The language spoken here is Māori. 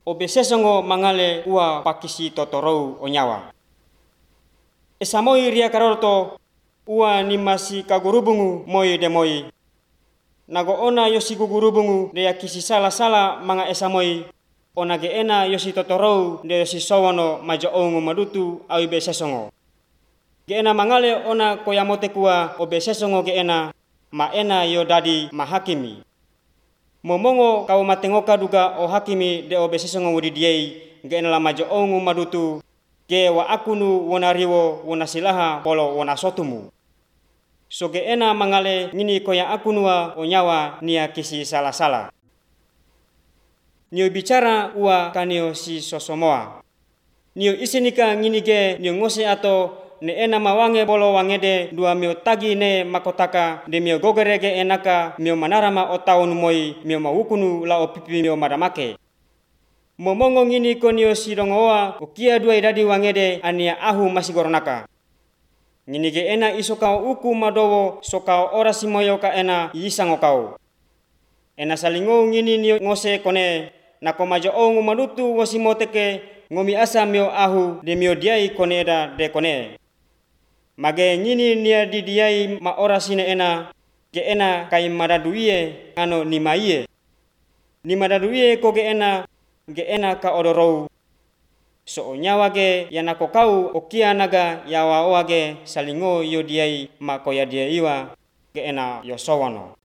obesesongo mangale ua pakisi totorou onyawa. Esamoi ria karorto ua nimasi kagurubungu moi de moi. Nago ona yosi gugurubungu de kisi sala manga esamoi. Ona ge ena yosi totorou de yosi sowono majo ongu madutu au besesongo. Ge ena mangale ona koyamote kua obesesongo ge ena ma ena yo dadi mahakimi. Momongo kau matengoka duga o hakimi de obesesongo wudidiei ge ena la majo ongu madutu ge wa akunu wonariwo wonasilaha polo wonasotumu. So ge ena mangale ngini koya akunua onyawa nia kisi sala. Nio bicara ua kanio si sosomoa. Nio isinika ngini ge nio ngose ato ne ena mawange bolo wangede dua mio tagi ne makotaka de mio gogerege enaka mio manarama otaunu moi mio mawukunu la opipi mio madamake. Momongo ngini konio sidongoa ukia dua idadi wangede ania ahu masigoronaka. Ngini ge ena isokao uku madowo sokao ora simoyo ka ena isangokao. Ena salingo ngini nio ngose kone nako majo ongu madutu wasimoteke ngomi asa mio ahu de mio diai koneda de kone. Mage ngini nia didiai ma ora sine ena ge ena kai madaduie ano nimaie. Ni madaduie ko ge ena ka odorou. So nyawa ge yanako kau okia naga yawa oage salingo yo diai ma koya dia iwa ge ena yosowono.